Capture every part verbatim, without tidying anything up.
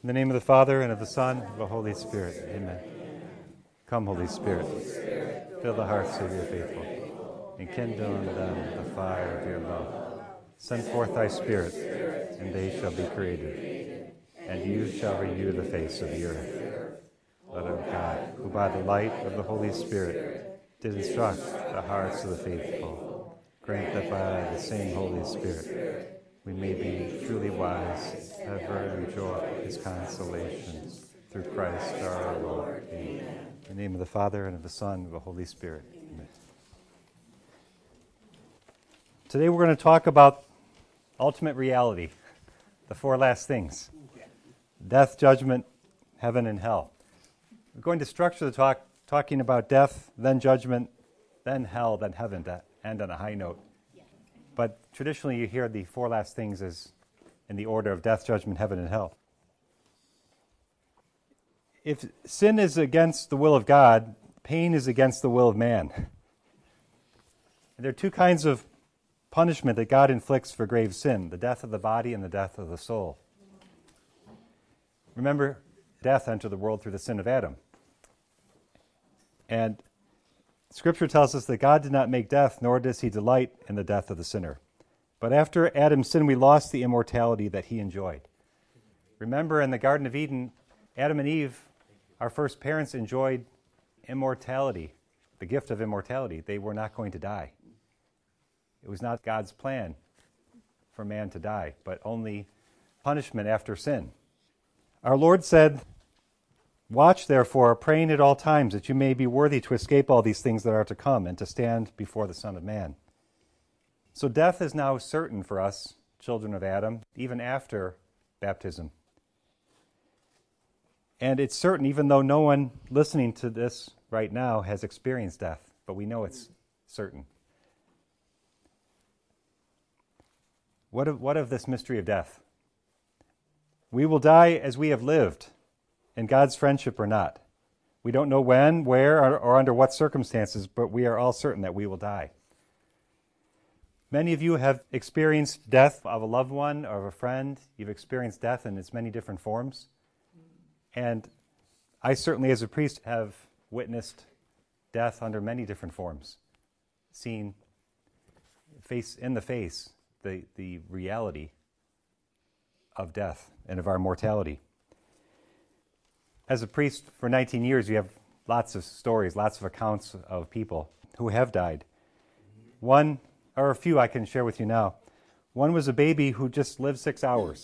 In the name of the Father, and of the Son, and of the Holy Spirit. Amen. Come, Holy Spirit, fill the hearts of your faithful, and kindle in them the fire of your love. Send forth thy Spirit, and they shall be created, and you shall renew the face of the earth. Let our God, who by the light of the Holy Spirit did instruct the hearts of the faithful, grant that by the same Holy Spirit we may be truly wise, ever enjoy his consolations. Through Christ our Lord. Amen. In the name of the Father, and of the Son, and of the Holy Spirit. Amen. Today we're going to talk about ultimate reality, the four last things: death, judgment, heaven, and hell. We're going to structure the talk talking about death, then judgment, then hell, then heaven, to end on a high note. But traditionally you hear the four last things as in the order of death, judgment, heaven, and hell. If sin is against the will of God, pain is against the will of man. And there are two kinds of punishment that God inflicts for grave sin: the death of the body and the death of the soul. Remember, death entered the world through the sin of Adam. And Scripture tells us that God did not make death, nor does he delight in the death of the sinner. But after Adam's sin, we lost the immortality that he enjoyed. Remember, in the Garden of Eden, Adam and Eve, our first parents, enjoyed immortality, the gift of immortality. They were not going to die. It was not God's plan for man to die, but only punishment after sin. Our Lord said, "Watch, therefore, praying at all times, that you may be worthy to escape all these things that are to come, and to stand before the Son of Man." So death is now certain for us, children of Adam, even after baptism. And it's certain even though no one listening to this right now has experienced death, but we know it's certain. What of, what of this mystery of death? We will die as we have lived, in God's friendship or not. We don't know when, where, or, or under what circumstances, but we are all certain that we will die. Many of you have experienced death of a loved one or of a friend. You've experienced death in its many different forms. And I certainly, as a priest, have witnessed death under many different forms, seen face in the face the, the reality of death and of our mortality. As a priest for nineteen years, you have lots of stories, lots of accounts of people who have died. One, or a few I can share with you now. One was a baby who just lived six hours.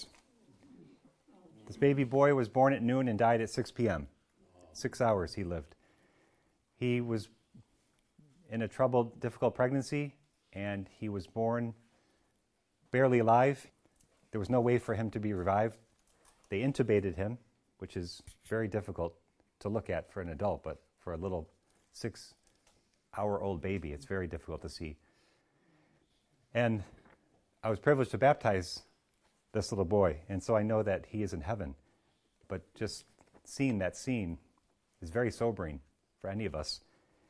This baby boy was born at noon and died at six p.m. Six hours he lived. He was in a troubled, difficult pregnancy, and he was born barely alive. There was no way for him to be revived. They intubated him, which is very difficult to look at for an adult, but for a little six-hour-old baby, it's very difficult to see. And I was privileged to baptize this little boy, and so I know that he is in heaven. But just seeing that scene is very sobering for any of us.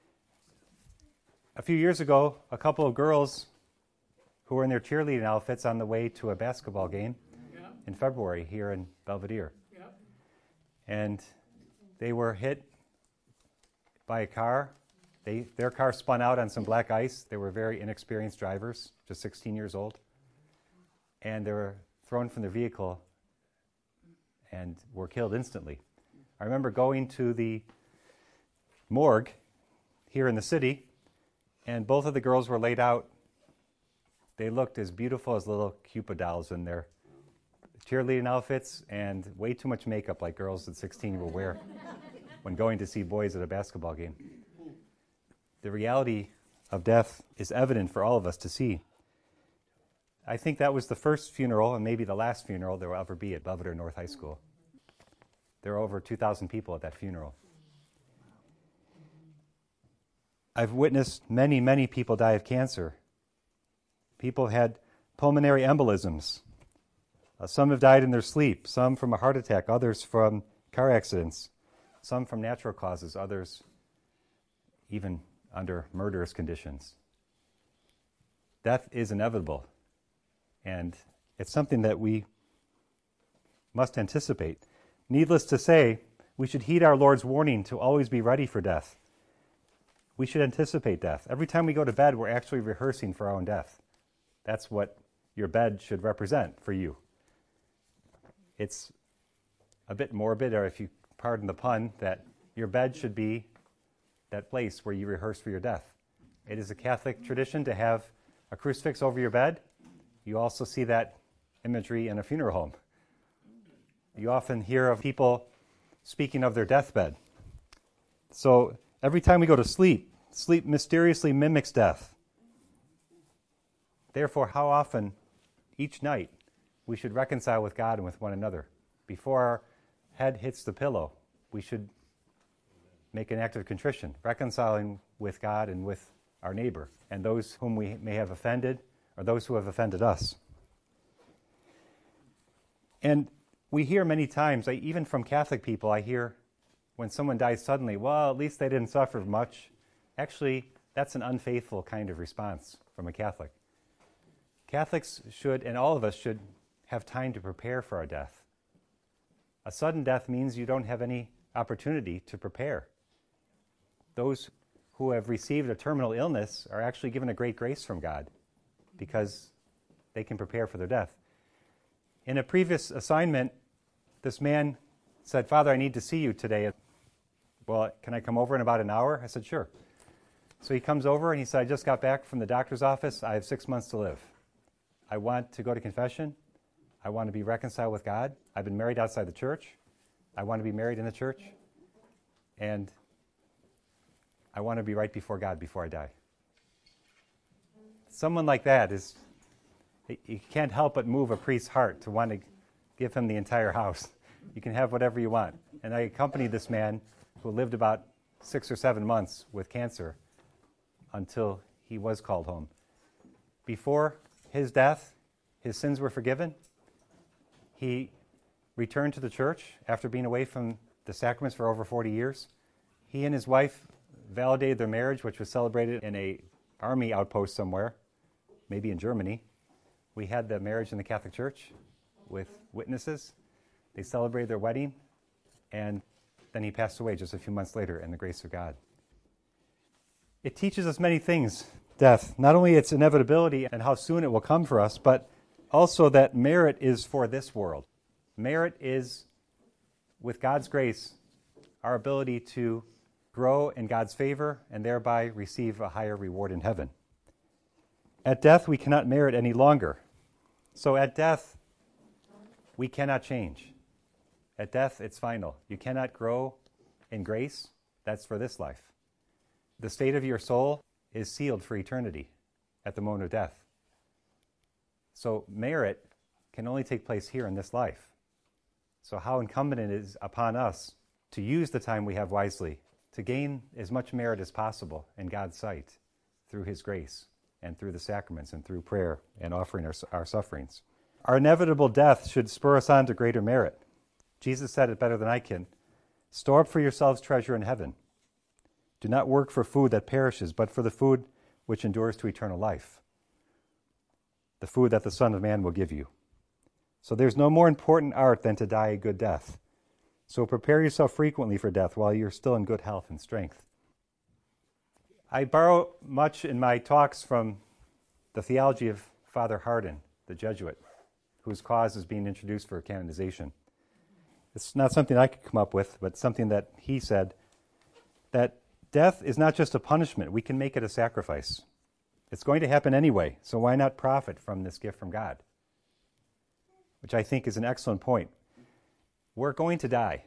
A few years ago, a couple of girls who were in their cheerleading outfits on the way to a basketball game yeah. in February here in Belvedere. Yeah. And they were hit by a car. They, their car spun out on some black ice. They were very inexperienced drivers, just sixteen years old. And they were thrown from their vehicle and were killed instantly. I remember going to the morgue here in the city, and both of the girls were laid out. They looked as beautiful as little Cupid dolls in their cheerleading outfits and way too much makeup like girls at sixteen will wear when going to see boys at a basketball game. The reality of death is evident for all of us to see. I think that was the first funeral and maybe the last funeral there will ever be at Belvedere North High School. There were over two thousand people at that funeral. I've witnessed many, many people die of cancer. People had pulmonary embolisms. Uh, some have died in their sleep, some from a heart attack, others from car accidents, some from natural causes, others even under murderous conditions. Death is inevitable, and it's something that we must anticipate. Needless to say, we should heed our Lord's warning to always be ready for death. We should anticipate death. Every time we go to bed, we're actually rehearsing for our own death. That's what your bed should represent for you. It's a bit morbid, or if you pardon the pun, that your bed should be that place where you rehearse for your death. It is a Catholic tradition to have a crucifix over your bed. You also see that imagery in a funeral home. You often hear of people speaking of their deathbed. So every time we go to sleep, sleep mysteriously mimics death. Therefore, how often, each night, we should reconcile with God and with one another. Before our head hits the pillow, we should make an act of contrition, reconciling with God and with our neighbor, and those whom we may have offended, or those who have offended us. And we hear many times, even from Catholic people, I hear when someone dies suddenly, well, at least they didn't suffer much. Actually, that's an unfaithful kind of response from a Catholic. Catholics should, and all of us should, have time to prepare for our death. A sudden death means you don't have any opportunity to prepare. Those who have received a terminal illness are actually given a great grace from God because they can prepare for their death. In a previous assignment, this man said, Father, I need to see you today. Well, can I come over in about an hour? I said, sure. So he comes over and he said, I just got back from the doctor's office. I have six months to live. I want to go to confession. I want to be reconciled with God. I've been married outside the church. I want to be married in the church. And I want to be right before God before I die. Someone like that is, you can't help but move a priest's heart to want to give him the entire house. You can have whatever you want. And I accompanied this man who lived about six or seven months with cancer until he was called home. Before his death, his sins were forgiven. He returned to the church after being away from the sacraments for over forty years. He and his wife validated their marriage, which was celebrated in a army outpost somewhere, maybe in Germany. We had the marriage in the Catholic Church with witnesses. They celebrated their wedding, and then he passed away just a few months later in the grace of God. It teaches us many things, death. Not only its inevitability and how soon it will come for us, but also that merit is for this world. Merit is, with God's grace, our ability to grow in God's favor and thereby receive a higher reward in heaven. At death, we cannot merit any longer. So at death, we cannot change. At death, it's final. You cannot grow in grace. That's for this life. The state of your soul is sealed for eternity at the moment of death. So merit can only take place here in this life. So how incumbent it is upon us to use the time we have wisely, to gain as much merit as possible in God's sight through His grace and through the sacraments and through prayer and offering our, our sufferings. Our inevitable death should spur us on to greater merit. Jesus said it better than I can. Store up for yourselves treasure in heaven. Do not work for food that perishes, but for the food which endures to eternal life, the food that the Son of Man will give you. So there's no more important art than to die a good death. So prepare yourself frequently for death while you're still in good health and strength. I borrow much in my talks from the theology of Father Hardon, the Jesuit, whose cause is being introduced for canonization. It's not something I could come up with, but something that he said, that death is not just a punishment. We can make it a sacrifice. It's going to happen anyway, so why not profit from this gift from God? Which I think is an excellent point. We're going to die.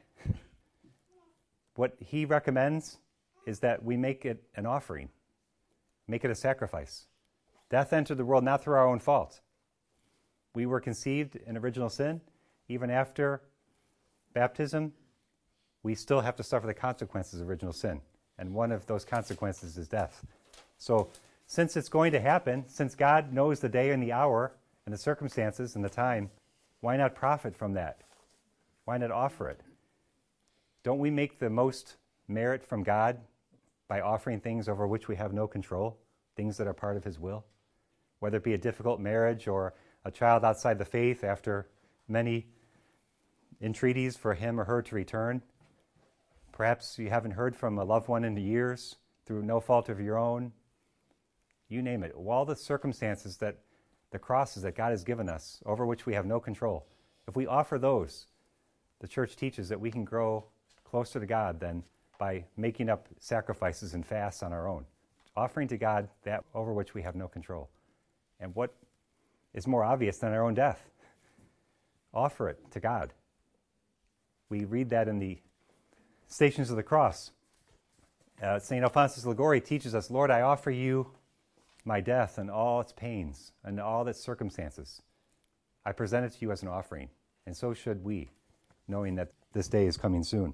What he recommends is that we make it an offering, make it a sacrifice. Death entered the world not through our own fault. We were conceived in original sin. Even after baptism, we still have to suffer the consequences of original sin. And one of those consequences is death. So since it's going to happen, since God knows the day and the hour and the circumstances and the time, why not profit from that? Why not offer it? Don't we make the most merit from God by offering things over which we have no control, things that are part of His will? Whether it be a difficult marriage or a child outside the faith after many entreaties for him or her to return. Perhaps you haven't heard from a loved one in years through no fault of your own. You name it. All the circumstances that the crosses that God has given us, over which we have no control, if we offer those, the church teaches that we can grow closer to God than by making up sacrifices and fasts on our own. Offering to God that over which we have no control. And what is more obvious than our own death? Offer it to God. We read that in the Stations of the Cross. Uh, Saint Alphonsus Liguori teaches us, Lord, I offer you my death and all its pains and all its circumstances. I present it to you as an offering, and so should we, knowing that this day is coming soon.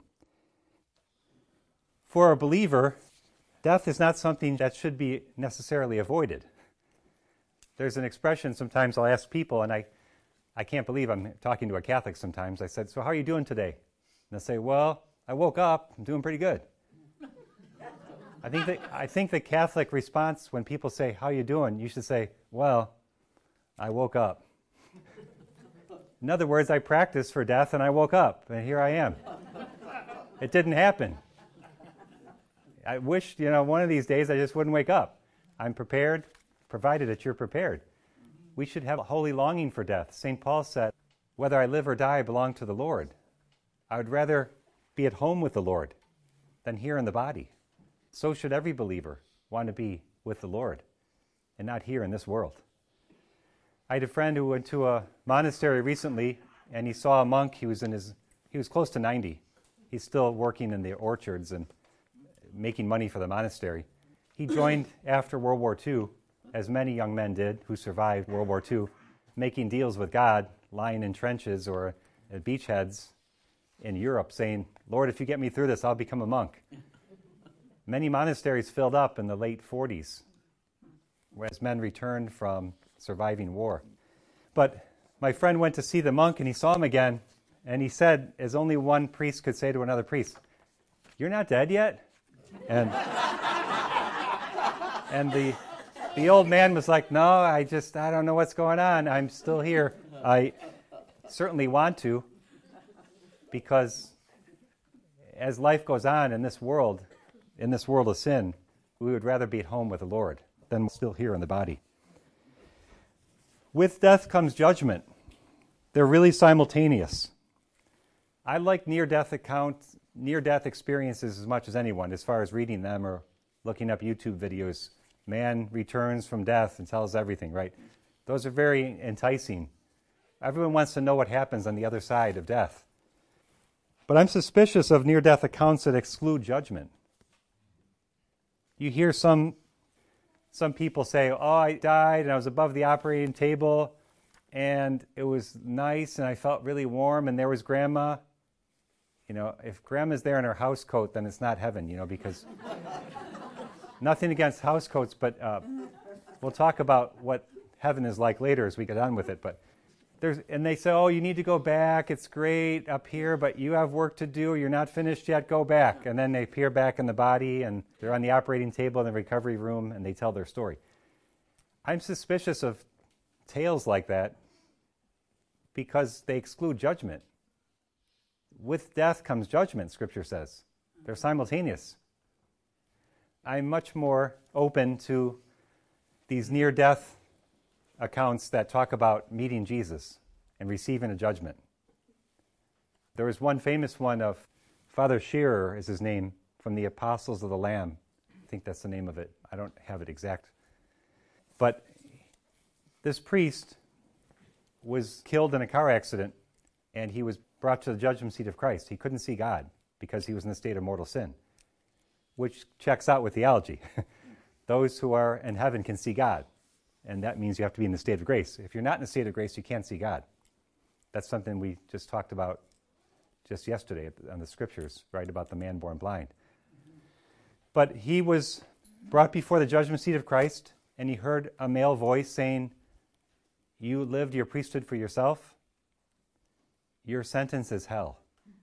For a believer, death is not something that should be necessarily avoided. There's an expression sometimes I'll ask people, and I, I can't believe I'm talking to a Catholic sometimes. I said, so how are you doing today? And they'll say, well, I woke up, I'm doing pretty good. I think that I think the Catholic response when people say, how are you doing? You should say, well, I woke up. In other words, I practiced for death and I woke up, and here I am. It didn't happen. I wish, you know, one of these days I just wouldn't wake up. I'm prepared, provided that you're prepared. We should have a holy longing for death. Saint Paul said, whether I live or die, I belong to the Lord. I would rather be at home with the Lord than here in the body. So should every believer want to be with the Lord and not here in this world. I had a friend who went to a monastery recently, and he saw a monk. He was in his, he was close to ninety. He's still working in the orchards and making money for the monastery. He joined after World War Two, as many young men did who survived World War Two, making deals with God, lying in trenches or at beachheads in Europe, saying, Lord, if you get me through this, I'll become a monk. Many monasteries filled up in the late forties as men returned from surviving war. But my friend went to see the monk, and he saw him again, and he said, as only one priest could say to another priest, you're not dead yet? And and the the old man was like, no, I just, I don't know what's going on. I'm still here. I certainly want to, because as life goes on in this world, in this world of sin, we would rather be at home with the Lord than still here in the body. With death comes judgment. They're really simultaneous. I like near-death accounts, near-death experiences as much as anyone, as far as reading them or looking up YouTube videos. Man returns from death and tells everything, right? Those are very enticing. Everyone wants to know what happens on the other side of death. But I'm suspicious of near-death accounts that exclude judgment. You hear some some people say, oh, I died and I was above the operating table and it was nice and I felt really warm and there was Grandma. You know, if Grandma's there in her house coat, then it's not heaven, you know, because nothing against house coats, but uh, we'll talk about what heaven is like later as we get on with it. But there's, and they say, oh, you need to go back. It's great up here, but you have work to do. You're not finished yet. Go back. And then they appear back in the body, and they're on the operating table in the recovery room, and they tell their story. I'm suspicious of tales like that because they exclude judgment. With death comes judgment, Scripture says. They're simultaneous. I'm much more open to these near-death accounts that talk about meeting Jesus and receiving a judgment. There was one famous one of Father Scherer is his name, from the Apostles of the Lamb. I think that's the name of it. I don't have it exact. But this priest was killed in a car accident, and he was brought to the judgment seat of Christ. He couldn't see God because he was in a state of mortal sin, which checks out with theology. Those who are in heaven can see God. And that means you have to be in the state of grace. If you're not in the state of grace, you can't see God. That's something we just talked about just yesterday on the Scriptures, right, about the man born blind. Mm-hmm. But he was brought before the judgment seat of Christ, and he heard a male voice saying, you lived your priesthood for yourself. Your sentence is hell.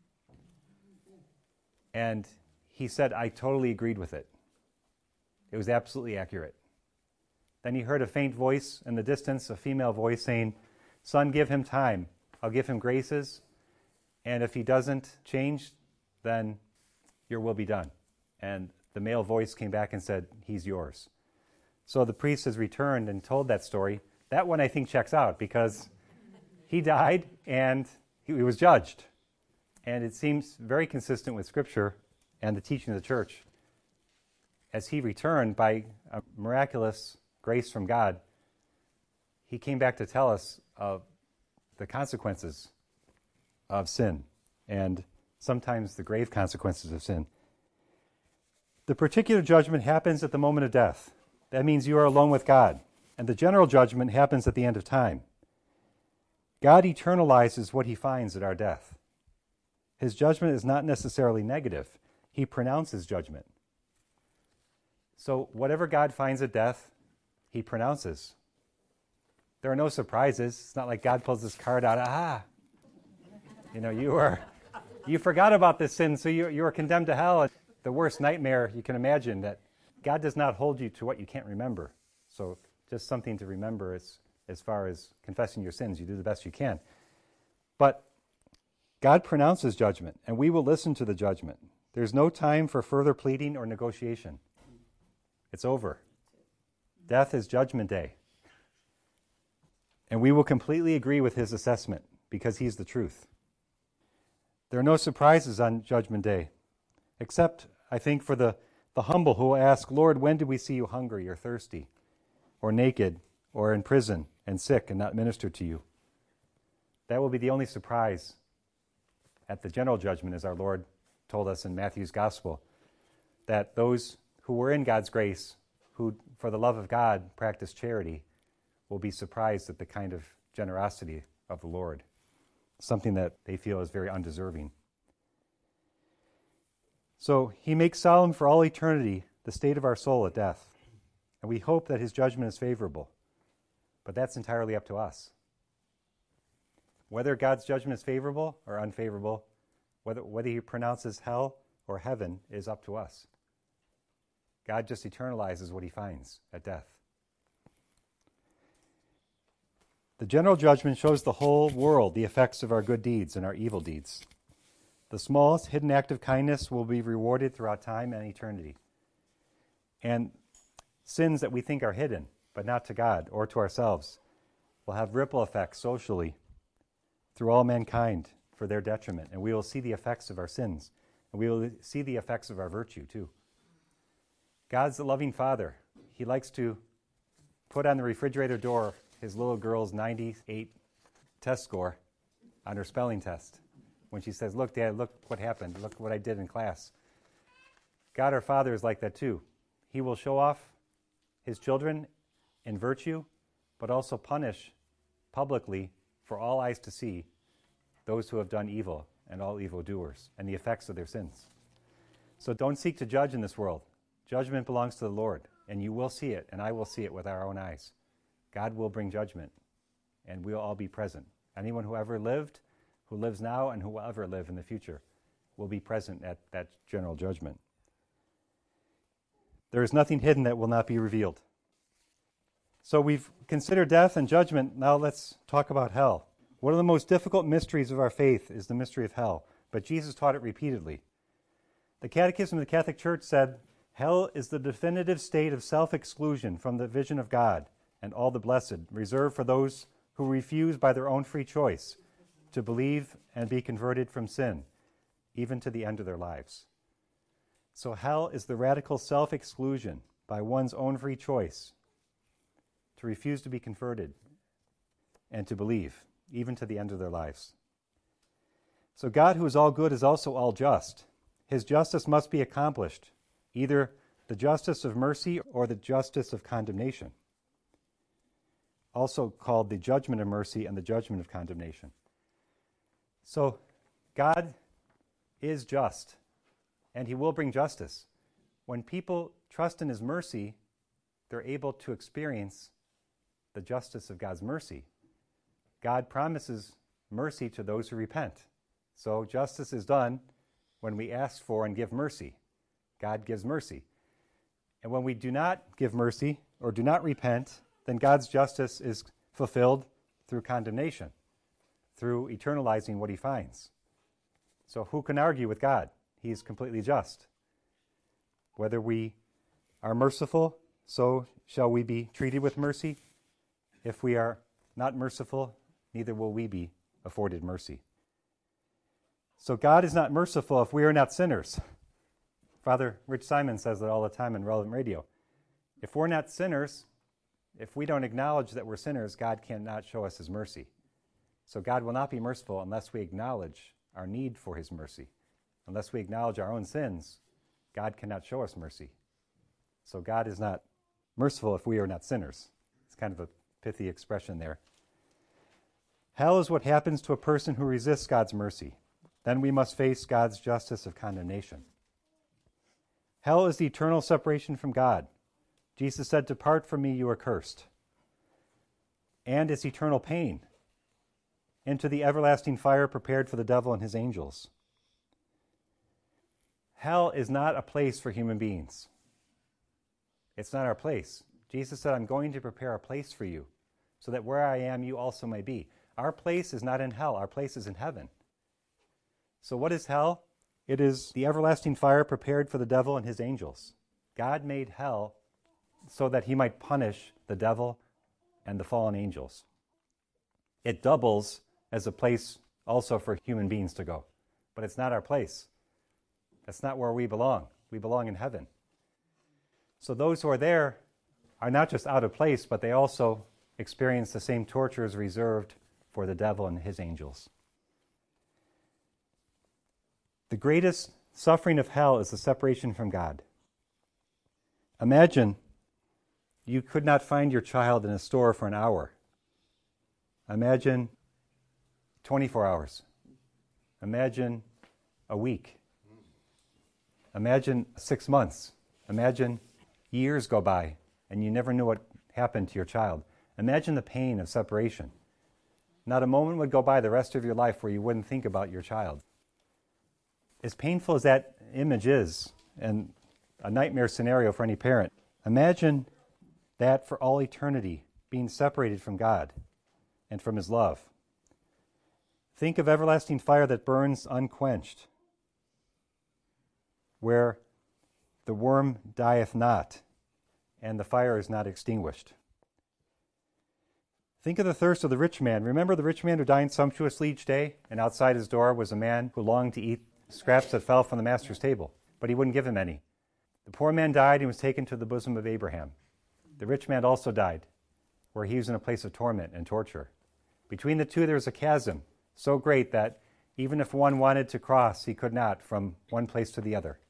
And he said, I totally agreed with it. It was absolutely accurate. Then he heard a faint voice in the distance, a female voice saying, son, give him time. I'll give him graces. And if he doesn't change, then your will be done. And the male voice came back and said, he's yours. So the priest has returned and told that story. That one I think checks out because he died and he was judged. And it seems very consistent with Scripture and the teaching of the church. As he returned by a miraculous grace from God, he came back to tell us of the consequences of sin and sometimes the grave consequences of sin. The particular judgment happens at the moment of death. That means you are alone with God. And the general judgment happens at the end of time. God eternalizes what he finds at our death. His judgment is not necessarily negative. He pronounces judgment. So whatever God finds at death, he pronounces. There are no surprises. It's not like God pulls this card out. Aha! You know, you are, you forgot about this sin, so you, you are condemned to hell. The worst nightmare you can imagine, that God does not hold you to what you can't remember. So just something to remember as, as far as confessing your sins. You do the best you can. But God pronounces judgment, and we will listen to the judgment. There's no time for further pleading or negotiation. It's over. Death is judgment day. And we will completely agree with his assessment because he's the truth. There are no surprises on Judgment Day, except, I think, for the, the humble who will ask, Lord, when did we see you hungry or thirsty or naked or in prison and sick and not minister to you? That will be the only surprise at the general judgment, as our Lord told us in Matthew's Gospel, that those who were in God's grace, who for the love of God practiced charity, will be surprised at the kind of generosity of the Lord, something that they feel is very undeserving. So he makes solemn for all eternity the state of our soul at death, and we hope that his judgment is favorable, but that's entirely up to us. Whether God's judgment is favorable or unfavorable, whether, whether he pronounces hell or heaven, is up to us. God just eternalizes what he finds at death. The general judgment shows the whole world the effects of our good deeds and our evil deeds. The smallest hidden act of kindness will be rewarded throughout time and eternity. And sins that we think are hidden, but not to God or to ourselves, will have ripple effects socially through all mankind for their detriment. And we will see the effects of our sins. And we will see the effects of our virtue, too. God's a loving Father. He likes to put on the refrigerator door his little girl's ninety-eight test score on her spelling test. When she says, look, Dad, look what happened. Look what I did in class. God, our Father, is like that, too. He will show off his children in virtue, but also punish publicly for all eyes to see those who have done evil and all evildoers and the effects of their sins. So don't seek to judge in this world. Judgment belongs to the Lord, and you will see it, and I will see it with our own eyes. God will bring judgment, and we'll all be present. Anyone who ever lived, who lives now, and who will ever live in the future will be present at that general judgment. There is nothing hidden that will not be revealed. So we've considered death and judgment. Now let's talk about hell. One of the most difficult mysteries of our faith is the mystery of hell, but Jesus taught it repeatedly. The Catechism of the Catholic Church said, hell is the definitive state of self-exclusion from the vision of God and all the blessed, reserved for those who refuse by their own free choice to believe and be converted from sin, even to the end of their lives. So hell is the radical self-exclusion by one's own free choice to refuse to be converted and to believe, even to the end of their lives. So God, who is all good, is also all just. His justice must be accomplished, either the justice of mercy or the justice of condemnation, also called the judgment of mercy and the judgment of condemnation. So God is just, and he will bring justice. When people trust in his mercy, they're able to experience the justice of God's mercy. God promises mercy to those who repent. So justice is done when we ask for and give mercy. God gives mercy. And when we do not give mercy or do not repent, then God's justice is fulfilled through condemnation, through eternalizing what he finds. So who can argue with God? He is completely just. Whether we are merciful, so shall we be treated with mercy. If we are not merciful, neither will we be afforded mercy. So God is not merciful if we are not sinners. Father Rich Simon says that all the time in Relevant Radio. If we're not sinners, if we don't acknowledge that we're sinners, God cannot show us his mercy. So God will not be merciful unless we acknowledge our need for his mercy. Unless we acknowledge our own sins, God cannot show us mercy. So God is not merciful if we are not sinners. It's kind of a pithy expression there. Hell is what happens to a person who resists God's mercy. Then we must face God's justice of condemnation. Hell is the eternal separation from God. Jesus said, "Depart from me, you are cursed." And it's eternal pain, into the everlasting fire prepared for the devil and his angels. Hell is not a place for human beings. It's not our place. Jesus said, "I'm going to prepare a place for you, so that where I am, you also may be." Our place is not in hell. Our place is in heaven. So what is hell? It is the everlasting fire prepared for the devil and his angels. God made hell so that he might punish the devil and the fallen angels. It doubles as a place also for human beings to go. But it's not our place. That's not where we belong. We belong in heaven. So those who are there are not just out of place, but they also experience the same tortures reserved for the devil and his angels. The greatest suffering of hell is the separation from God. Imagine you could not find your child in a store for an hour. Imagine twenty-four hours. Imagine a week. Imagine six months. Imagine years go by and you never knew what happened to your child. Imagine the pain of separation. Not a moment would go by the rest of your life where you wouldn't think about your child. As painful as that image is, and a nightmare scenario for any parent, imagine that for all eternity, being separated from God and from his love. Think of everlasting fire that burns unquenched, where the worm dieth not, and the fire is not extinguished. Think of the thirst of the rich man. Remember the rich man who dined sumptuously each day, and outside his door was a man who longed to eat scraps that fell from the master's table, but he wouldn't give him any. The poor man died and was taken to the bosom of Abraham. The rich man also died, where he was in a place of torment and torture. Between the two there was a chasm so great that even if one wanted to cross, he could not from one place to the other.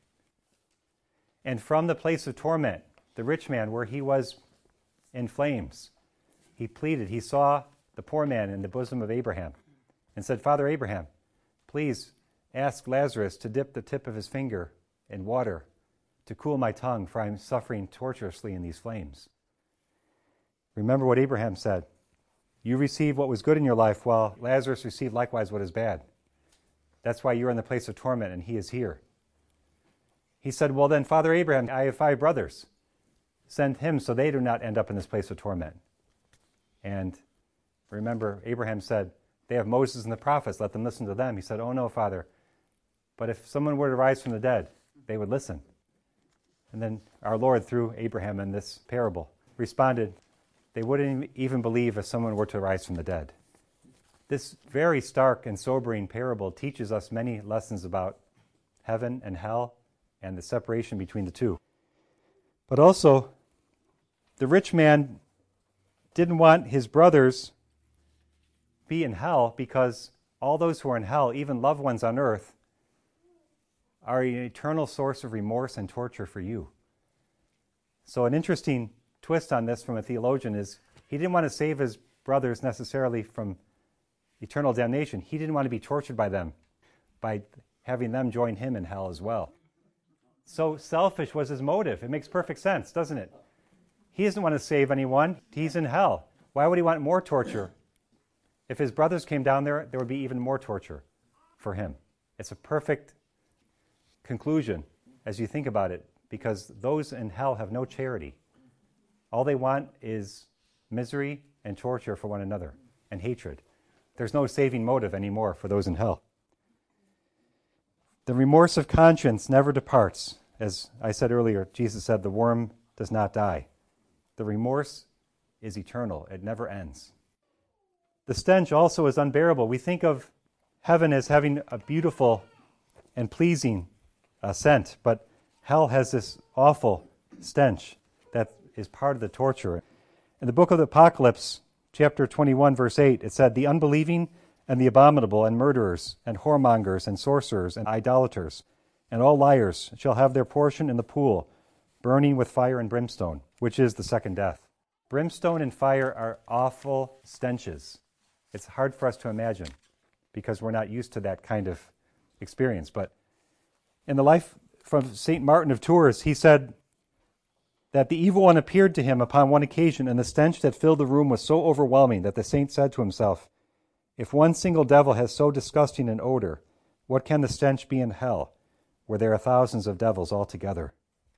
And from the place of torment, the rich man, where he was in flames, he pleaded. He saw the poor man in the bosom of Abraham and said, "Father Abraham, please ask Lazarus to dip the tip of his finger in water to cool my tongue, for I am suffering torturously in these flames." Remember what Abraham said. You received what was good in your life, while Lazarus received likewise what is bad. That's why you're in the place of torment and he is here. He said, "Well then, Father Abraham, I have five brothers. Send him so they do not end up in this place of torment." And remember, Abraham said, "They have Moses and the prophets, let them listen to them." He said, "Oh no, Father, but if someone were to rise from the dead, they would listen." And then our Lord, through Abraham in this parable, responded, "They wouldn't even believe if someone were to rise from the dead." This very stark and sobering parable teaches us many lessons about heaven and hell and the separation between the two. But also, the rich man didn't want his brothers be in hell, because all those who are in hell, even loved ones on earth, are an eternal source of remorse and torture for you. So an interesting twist on this from a theologian is he didn't want to save his brothers necessarily from eternal damnation. He didn't want to be tortured by them, by having them join him in hell as well. So selfish was his motive. It makes perfect sense, doesn't it? He doesn't want to save anyone. He's in hell. Why would he want more torture? If his brothers came down there, there would be even more torture for him. It's a perfect conclusion as you think about it, because those in hell have no charity. All they want is misery and torture for one another and hatred. There's no saving motive anymore for those in hell. The remorse of conscience never departs. As I said earlier, Jesus said the worm does not die. The remorse is eternal. It never ends. The stench also is unbearable. We think of heaven as having a beautiful and pleasing uh, scent, but hell has this awful stench that is part of the torture. In the book of the Apocalypse, chapter twenty-one, verse eight, it said, "The unbelieving and the abominable and murderers and whoremongers and sorcerers and idolaters and all liars shall have their portion in the pool, burning with fire and brimstone," which is the second death. Brimstone and fire are awful stenches. It's hard for us to imagine because we're not used to that kind of experience. But in the life from Saint Martin of Tours, he said that the evil one appeared to him upon one occasion, and the stench that filled the room was so overwhelming that the saint said to himself, "If one single devil has so disgusting an odor, what can the stench be in hell, where there are thousands of devils altogether?"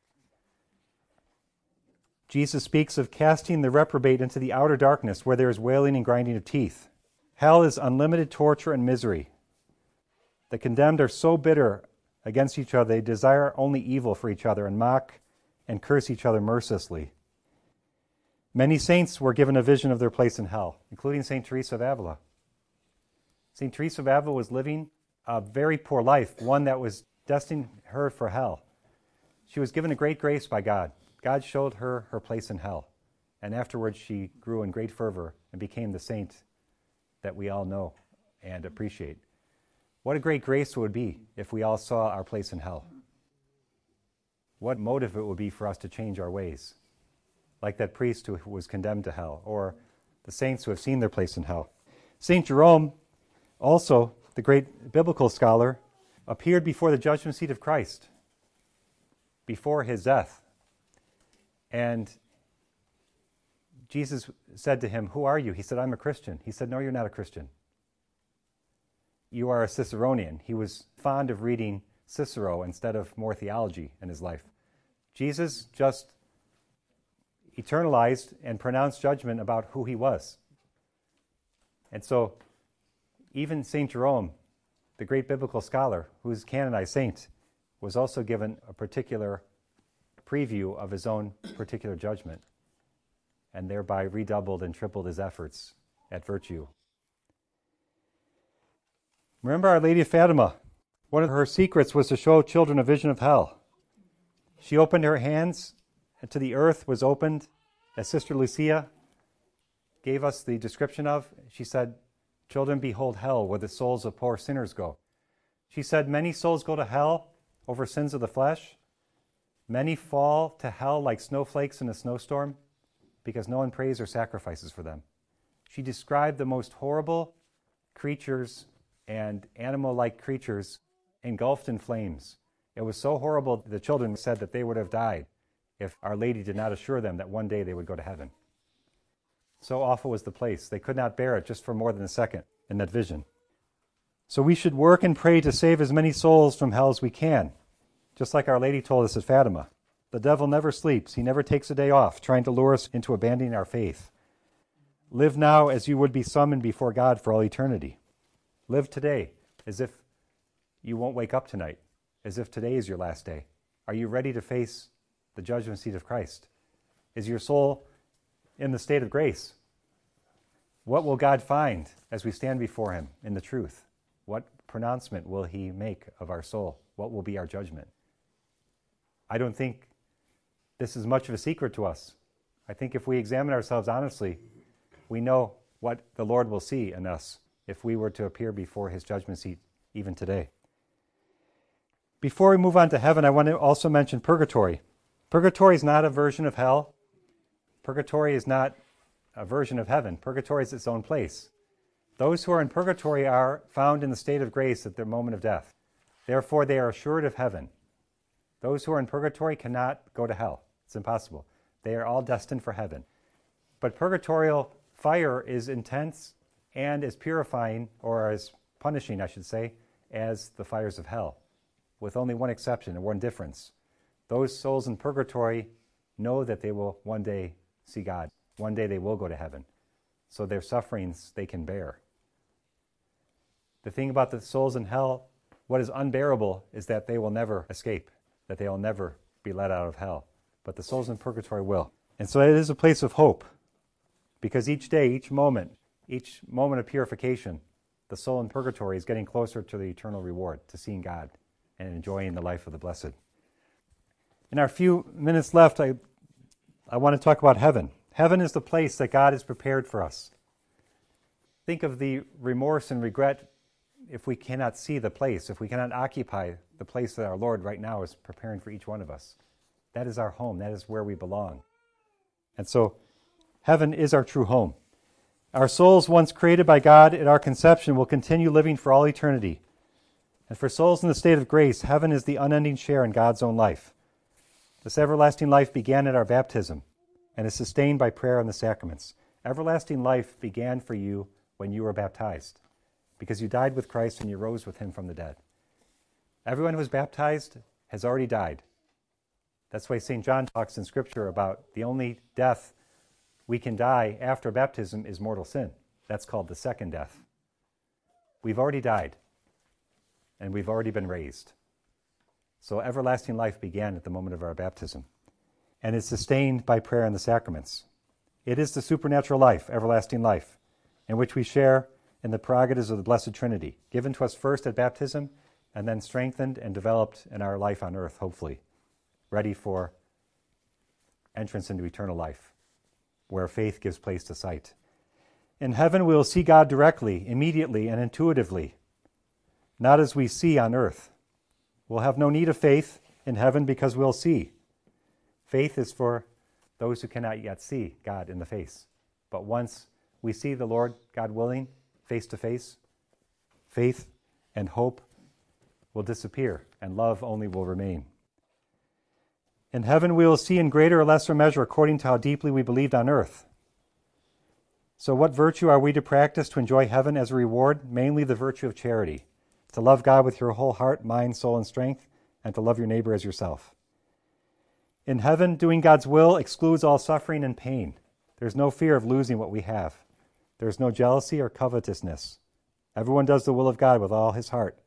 Jesus speaks of casting the reprobate into the outer darkness, where there is wailing and grinding of teeth. Hell is unlimited torture and misery. The condemned are so bitter against each other, they desire only evil for each other and mock and curse each other mercilessly. Many saints were given a vision of their place in hell, including Saint Teresa of Avila. Saint Teresa of Avila was living a very poor life, one that was destined her for hell. She was given a great grace by God. God showed her her place in hell, and afterwards she grew in great fervor and became the saint that we all know and appreciate. What a great grace it would be if we all saw our place in hell. What motive it would be for us to change our ways, like that priest who was condemned to hell, or the saints who have seen their place in hell. Saint Jerome, also the great biblical scholar, appeared before the judgment seat of Christ before his death. And Jesus said to him, "Who are you?" He said, "I'm a Christian." He said, "No, you're not a Christian. You are a Ciceronian." He was fond of reading Cicero instead of more theology in his life. Jesus just eternalized and pronounced judgment about who he was. And so even Saint Jerome, the great biblical scholar who is canonized saint, was also given a particular preview of his own particular judgment, and thereby redoubled and tripled his efforts at virtue. Remember Our Lady of Fatima. One of her secrets was to show children a vision of hell. She opened her hands, and to the earth was opened, as Sister Lucia gave us the description of. She said, "Children, behold hell, where the souls of poor sinners go." She said, many souls go to hell over sins of the flesh. Many fall to hell like snowflakes in a snowstorm because no one prays or sacrifices for them. She described the most horrible creatures and animal-like creatures engulfed in flames. It was so horrible, the children said that they would have died if Our Lady did not assure them that one day they would go to heaven. So awful was the place. They could not bear it just for more than a second in that vision. So we should work and pray to save as many souls from hell as we can. Just like Our Lady told us at Fatima. The devil never sleeps. He never takes a day off, trying to lure us into abandoning our faith. Live now as you would be summoned before God for all eternity. Live today as if you won't wake up tonight, as if today is your last day. Are you ready to face the judgment seat of Christ? Is your soul in the state of grace? What will God find as we stand before him in the truth? What pronouncement will he make of our soul? What will be our judgment? I don't think this is much of a secret to us. I think if we examine ourselves honestly, we know what the Lord will see in us if we were to appear before his judgment seat even today. Before we move on to heaven, I want to also mention purgatory. Purgatory is not a version of hell. Purgatory is not a version of heaven. Purgatory is its own place. Those who are in purgatory are found in the state of grace at their moment of death. Therefore, they are assured of heaven. Those who are in purgatory cannot go to hell. It's impossible. They are all destined for heaven. But purgatorial fire is intense and as purifying, or as punishing, I should say, as the fires of hell, with only one exception and one difference. Those souls in purgatory know that they will one day see God. One day they will go to heaven. So their sufferings they can bear. The thing about the souls in hell What is unbearable is that they will never escape, that they will never be let out of hell. But the souls in purgatory will. And so it is a place of hope, because each day, each moment, each moment of purification, the soul in purgatory is getting closer to the eternal reward, to seeing God and enjoying the life of the blessed. In our few minutes left, I, I want to talk about heaven. Heaven is the place that God has prepared for us. Think of the remorse and regret if we cannot see the place, if we cannot occupy the place that our Lord right now is preparing for each one of us. That is our home. That is where we belong. And so heaven is our true home. Our souls, once created by God at our conception, will continue living for all eternity. And for souls in the state of grace, heaven is the unending share in God's own life. This everlasting life began at our baptism and is sustained by prayer and the sacraments. Everlasting life began for you when you were baptized, because you died with Christ and you rose with him from the dead. Everyone who is baptized has already died. That's why Saint John talks in Scripture about the only death we can die after baptism is mortal sin. That's called the second death. We've already died, and we've already been raised. So everlasting life began at the moment of our baptism, and is sustained by prayer and the sacraments. It is the supernatural life, everlasting life, in which we share in the prerogatives of the Blessed Trinity, given to us first at baptism, and then strengthened and developed in our life on earth, hopefully, ready for entrance into eternal life, where faith gives place to sight. In heaven, we will see God directly, immediately, and intuitively, not as we see on earth. We'll have no need of faith in heaven because we'll see. Faith is for those who cannot yet see God in the face. But once we see the Lord, God willing, face to face, faith and hope will disappear, and love only will remain. In heaven, we will see in greater or lesser measure according to how deeply we believed on earth. So what virtue are we to practice to enjoy heaven as a reward? Mainly the virtue of charity, to love God with your whole heart, mind, soul, and strength, and to love your neighbor as yourself. In heaven, doing God's will excludes all suffering and pain. There's no fear of losing what we have. There's no jealousy or covetousness. Everyone does the will of God with all his heart.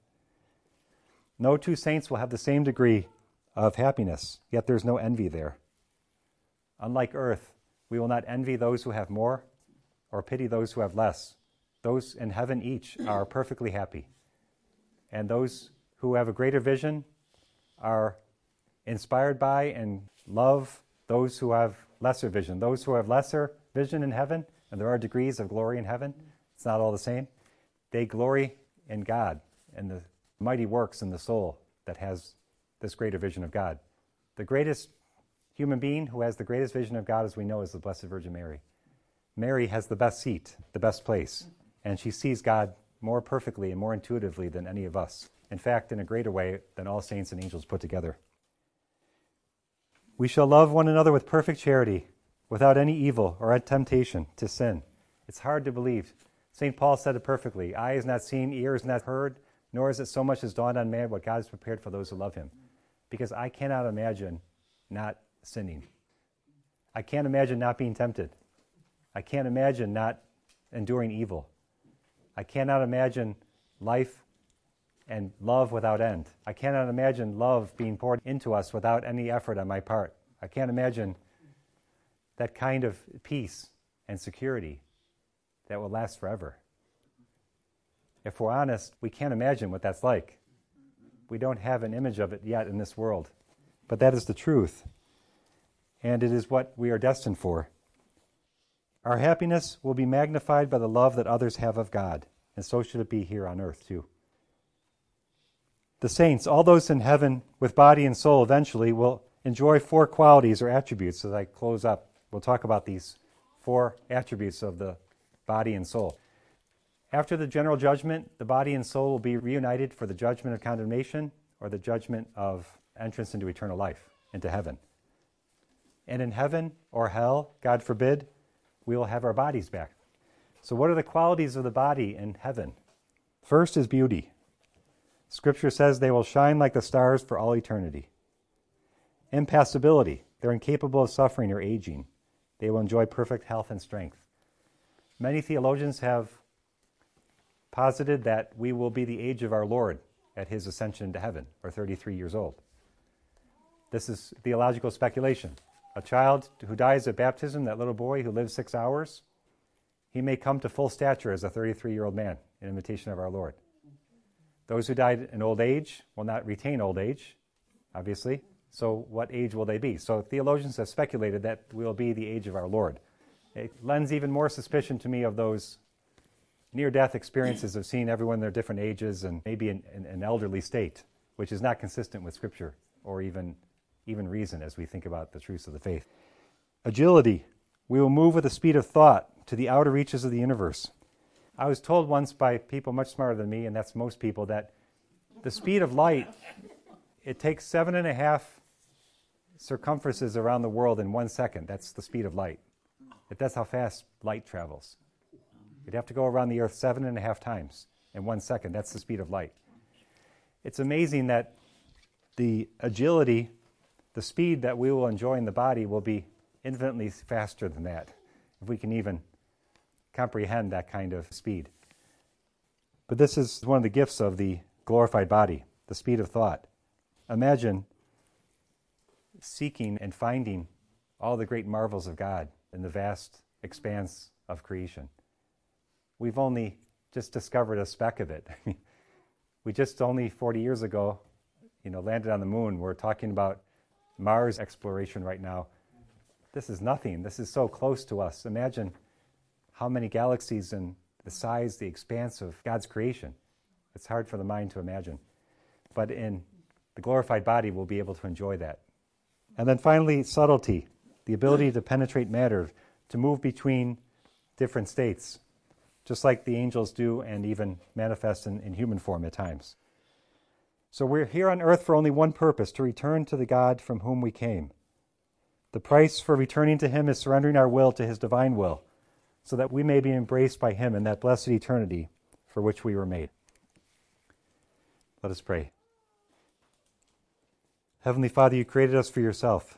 No two saints will have the same degree of happiness, yet there's no envy there. Unlike earth, we will not envy those who have more or pity those who have less. Those in heaven each are perfectly happy. And those who have a greater vision are inspired by and love those who have lesser vision. Those who have lesser vision in heaven, and there are degrees of glory in heaven, it's not all the same, they glory in God and the mighty works in the soul that has this greater vision of God. The greatest human being who has the greatest vision of God, as we know, is the Blessed Virgin Mary. Mary has the best seat, the best place, and she sees God more perfectly and more intuitively than any of us. In fact, in a greater way than all saints and angels put together. We shall love one another with perfect charity, without any evil or temptation to sin. It's hard to believe. Saint Paul said it perfectly. Eye is not seen, ear is not heard, nor is it so much as dawned on man what God has prepared for those who love him. Because I cannot imagine not sinning. I can't imagine not being tempted. I can't imagine not enduring evil. I cannot imagine life and love without end. I cannot imagine love being poured into us without any effort on my part. I can't imagine that kind of peace and security that will last forever. If we're honest, we can't imagine what that's like. We don't have an image of it yet in this world. But that is the truth. And it is what we are destined for. Our happiness will be magnified by the love that others have of God. And so should it be here on earth too. The saints, all those in heaven with body and soul eventually, will enjoy four qualities or attributes. As I close up, we'll talk about these four attributes of the body and soul. After the general judgment, the body and soul will be reunited for the judgment of condemnation or the judgment of entrance into eternal life, into heaven. And in heaven or hell, God forbid, we will have our bodies back. So what are the qualities of the body in heaven? First is beauty. Scripture says they will shine like the stars for all eternity. Impassibility. They're incapable of suffering or aging. They will enjoy perfect health and strength. Many theologians have posited that we will be the age of our Lord at his ascension to heaven, or thirty-three years old. This is theological speculation. A child who dies at baptism, that little boy who lives six hours, he may come to full stature as a thirty-three-year-old man in imitation of our Lord. Those who died in old age will not retain old age, obviously. So what age will they be? So theologians have speculated that will be the age of our Lord. It lends even more suspicion to me of those near-death experiences of seeing everyone in their different ages and maybe in, in an elderly state, which is not consistent with Scripture or even, even reason as we think about the truths of the faith. Agility. We will move with the speed of thought to the outer reaches of the universe. I was told once by people much smarter than me, and that's most people, that the speed of light, it takes seven and a half circumferences around the world in one second. That's the speed of light. That's how fast light travels. You'd have to go around the Earth seven and a half times in one second. That's the speed of light. It's amazing that the agility, the speed that we will enjoy in the body will be infinitely faster than that, if we can even comprehend that kind of speed. But this is one of the gifts of the glorified body, the speed of thought. Imagine seeking and finding all the great marvels of God in the vast expanse of creation. We've only just discovered a speck of it. We just only forty years ago, you know, landed on the moon. We're talking about Mars exploration right now. This is nothing. This is so close to us. Imagine how many galaxies and the size, the expanse of God's creation. It's hard for the mind to imagine. But in the glorified body, we'll be able to enjoy that. And then finally, subtlety, the ability to penetrate matter, to move between different states, just like the angels do and even manifest in, in human form at times. So we're here on earth for only one purpose, to return to the God from whom we came. The price for returning to him is surrendering our will to his divine will, so that we may be embraced by him in that blessed eternity for which we were made. Let us pray. Heavenly Father, you created us for yourself.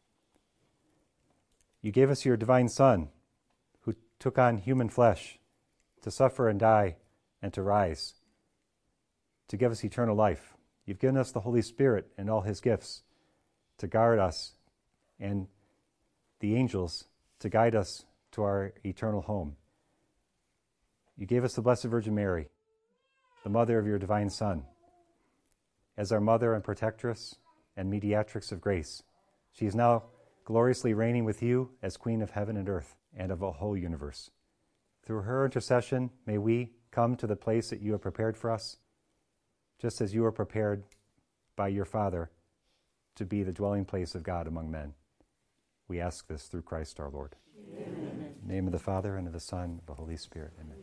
You gave us your divine Son, who took on human flesh to suffer and die and to rise, to give us eternal life. You've given us the Holy Spirit and all his gifts to guard us, and the angels to guide us to our eternal home. You gave us the Blessed Virgin Mary, the mother of your divine Son, as our mother and protectress and mediatrix of grace. She is now gloriously reigning with you as Queen of heaven and earth and of a whole universe. Through her intercession, may we come to the place that you have prepared for us, just as you were prepared by your Father to be the dwelling place of God among men. We ask this through Christ our Lord. Amen. In the name of the Father, and of the Son, and of the Holy Spirit. Amen.